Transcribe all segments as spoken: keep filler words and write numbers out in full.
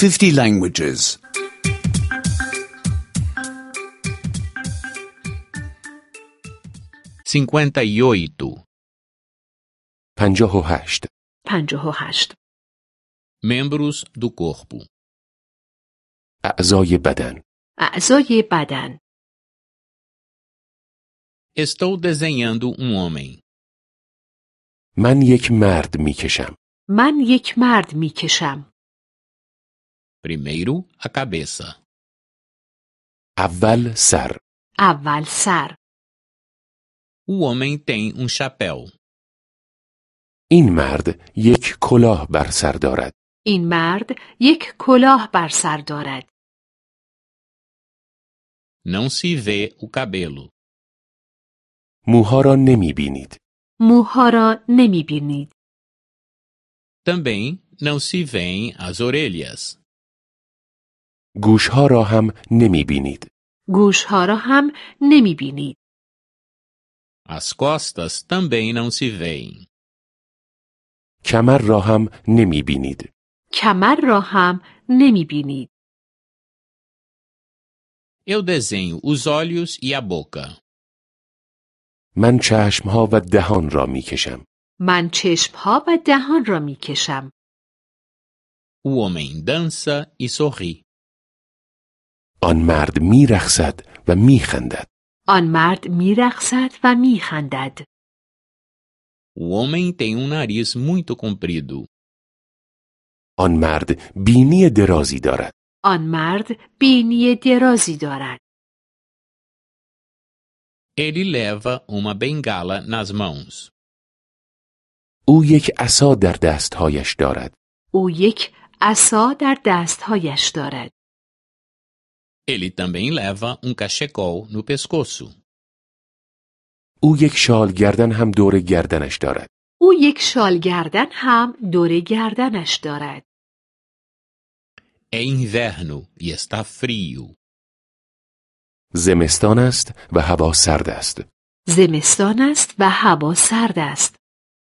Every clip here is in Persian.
fifty languages. cinquenta e oito. پنجاه و هشت. پنجاه و هشت. Membros do corpo. اعضای بدن. اعضای بدن. Estou desenhando um homem. من یک مرد می کشم. من یک مرد می کشم. Primeiro, a cabeça. اول سر. اول سر. O homem tem um chapéu. این مرد یک کلاه بر سر دارد. این مرد یک کلاه بر سر دارد. Não se vê o cabelo. موها را نمی بینید. موها را نمی بینید. Também não se veem as orelhas. گوشها را هم نمی بینید. گوشها را هم نمی بینید. As costas também não se veem. کمر را هم نمی بینید. کمر را هم نمی بینید. Eu desenho os olhos e a boca. من چشمها و دهان را می کشم. من چشمها و دهان را می کشم. O homem dança e sorri. آن مرد می رقصد و می خندد. آن مرد می رقصد و می خندد. O homem tem um nariz muito comprido. آن مرد بینی درازی دارد. آن مرد بینی درازی دارد. Ele leva uma bengala nas mãos. او یک عصا در دستهایش دارد. او یک عصا در دستهایش دارد. Ele também leva um cachecol no pescoço. او یک شال گردن هم دور گردنش دارد. او یک شال گردن هم دور گردنش دارد. É inverno e está frio. زمستان است و هوا سرد است. زمستان است و هوا سرد است.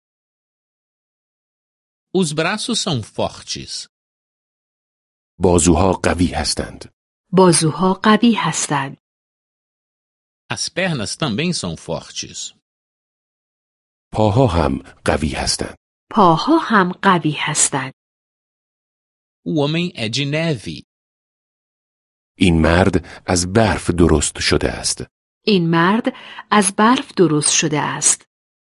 Os braços são fortes. بازوها قوی هستند. بازوها قوی هستند. As pernas também são fortes. پاها هم قوی هستند. پاها هم قوی هستند. O homem é de neve. این مرد از برف درست شده است. این مرد از برف درست شده است.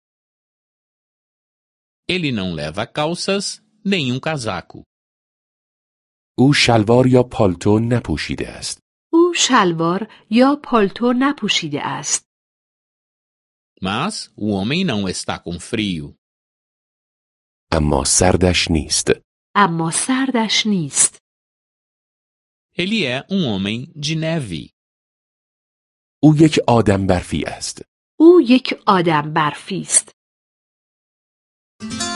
Ele não leva calças nem um casaco. او شلوار یا پالتو نپوشیده است. او شلوار یا پالتو نپوشیده است. Mas o homem não está com frio. اما سردش نیست. اما سردش نیست. Ele é um homem de neve. او یک آدم برفی است. او یک آدم برفی است.